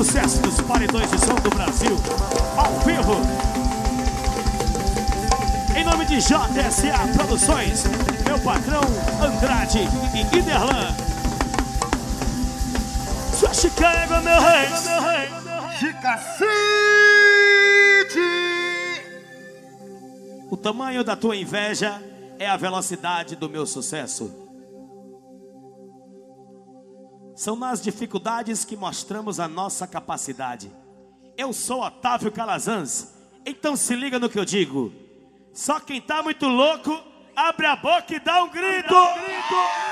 sucesso dos paredões de som do Brasil, ao vivo. Em nome de JSA Produções, meu patrão Andrade e Iderlan. Sua Chicago, meu rei, meu rei. Chica City. O tamanho da tua inveja é a velocidade do meu sucesso. São nas dificuldades que mostramos a nossa capacidade. Eu sou Otávio Calazans, então se liga no que eu digo. Só quem tá muito louco, abre a boca e dá um grito.